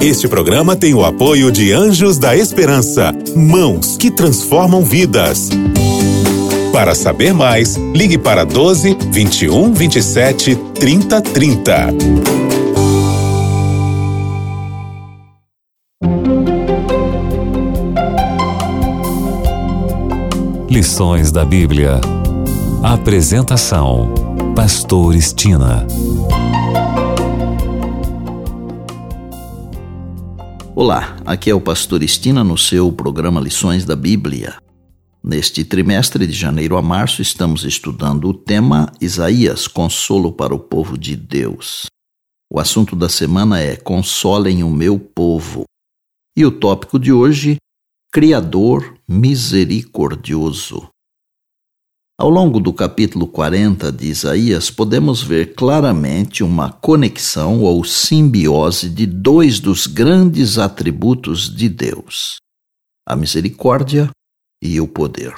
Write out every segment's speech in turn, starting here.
Este programa tem o apoio de Anjos da Esperança, mãos que transformam vidas. Para saber mais, ligue para 12 21 27 30 30. Lições da Bíblia. Apresentação: Pastor Estina. Olá, aqui é o Pastor Estina no seu programa Lições da Bíblia. Neste trimestre de janeiro a março estamos estudando o tema Isaías, consolo para o povo de Deus. O assunto da semana é Consolem o meu povo. E o tópico de hoje, Criador misericordioso. Ao longo do capítulo 40 de Isaías, podemos ver claramente uma conexão ou simbiose de dois dos grandes atributos de Deus: a misericórdia e o poder.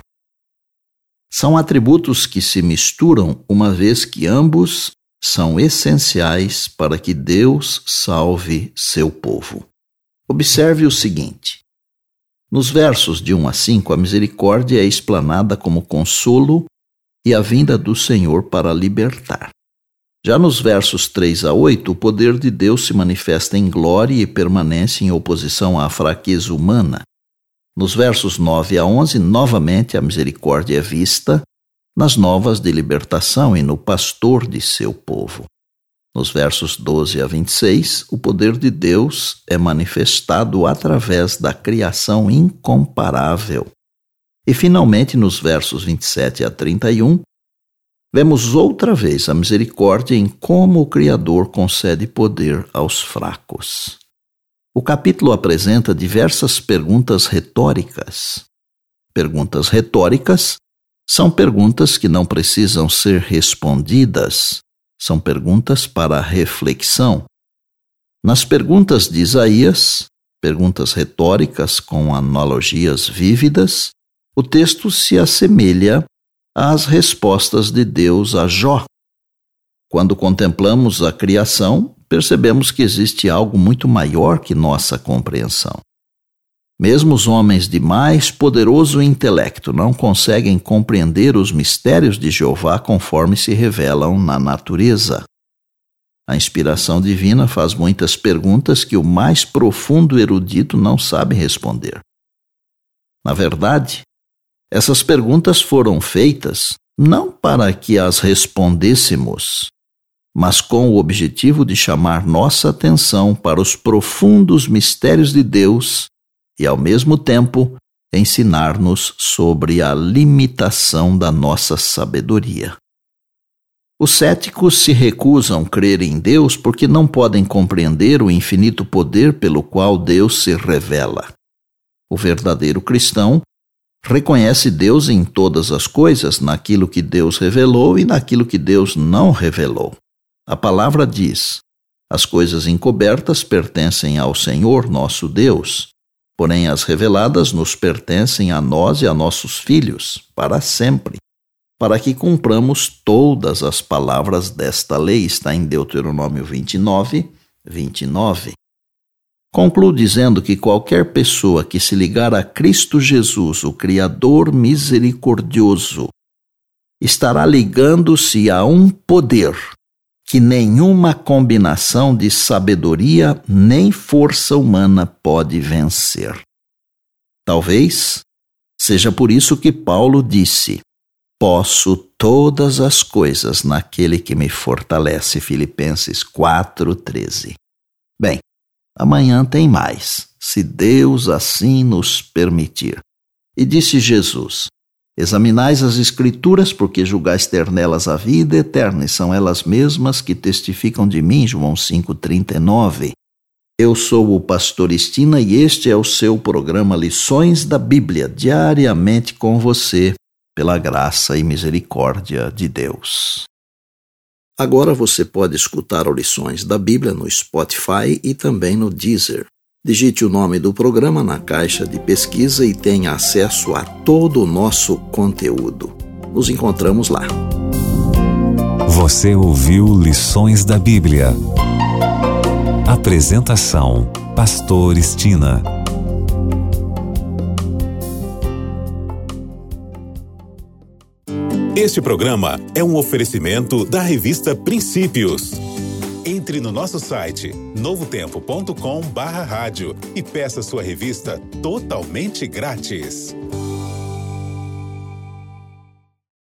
São atributos que se misturam, uma vez que ambos são essenciais para que Deus salve seu povo. Observe o seguinte: nos versos de 1 a 5, a misericórdia é explanada como consolo e a vinda do Senhor para libertar. Já nos versos 3 a 8, o poder de Deus se manifesta em glória e permanece em oposição à fraqueza humana. Nos versos 9 a 11, novamente a misericórdia é vista nas novas de libertação e no pastor de seu povo. Nos versos 12 a 26, o poder de Deus é manifestado através da criação incomparável. E, finalmente, nos versos 27 a 31, vemos outra vez a misericórdia em como o Criador concede poder aos fracos. O capítulo apresenta diversas perguntas retóricas. Perguntas retóricas são perguntas que não precisam ser respondidas. São perguntas para reflexão. Nas perguntas de Isaías, perguntas retóricas com analogias vívidas, o texto se assemelha às respostas de Deus a Jó. Quando contemplamos a criação, percebemos que existe algo muito maior que nossa compreensão. Mesmo os homens de mais poderoso intelecto não conseguem compreender os mistérios de Jeová conforme se revelam na natureza. A inspiração divina faz muitas perguntas que o mais profundo erudito não sabe responder. Na verdade, essas perguntas foram feitas não para que as respondêssemos, mas com o objetivo de chamar nossa atenção para os profundos mistérios de Deus e, ao mesmo tempo, ensinar-nos sobre a limitação da nossa sabedoria. Os céticos se recusam a crer em Deus porque não podem compreender o infinito poder pelo qual Deus se revela. O verdadeiro cristão reconhece Deus em todas as coisas, naquilo que Deus revelou e naquilo que Deus não revelou. A palavra diz: as coisas encobertas pertencem ao Senhor, nosso Deus. Porém, as reveladas nos pertencem a nós e a nossos filhos, para sempre, para que cumpramos todas as palavras desta lei. Está em Deuteronômio 29, 29. Concluo dizendo que qualquer pessoa que se ligar a Cristo Jesus, o Criador misericordioso, estará ligando-se a um poder que nenhuma combinação de sabedoria nem força humana pode vencer. Talvez seja por isso que Paulo disse: posso todas as coisas naquele que me fortalece, Filipenses 4:13. Bem, amanhã tem mais, se Deus assim nos permitir. E disse Jesus: examinais as Escrituras, porque julgais ter nelas a vida eterna, e são elas mesmas que testificam de mim, João 5:39. Eu sou o Pastor Estina e este é o seu programa Lições da Bíblia, diariamente com você, pela graça e misericórdia de Deus. Agora você pode escutar o Lições da Bíblia no Spotify e também no Deezer. Digite o nome do programa na caixa de pesquisa e tenha acesso a todo o nosso conteúdo. Nos encontramos lá. Você ouviu Lições da Bíblia. Apresentação: Pastor Estina. Este programa é um oferecimento da revista Princípios. Entre no nosso site novotempo.com/rádio e peça sua revista totalmente grátis.